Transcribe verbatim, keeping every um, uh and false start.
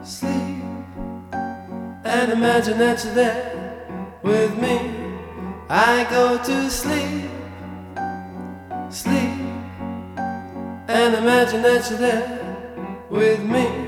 sleep, and imagine that you're there with me. I go to sleep, sleep, and imagine that you're there with me.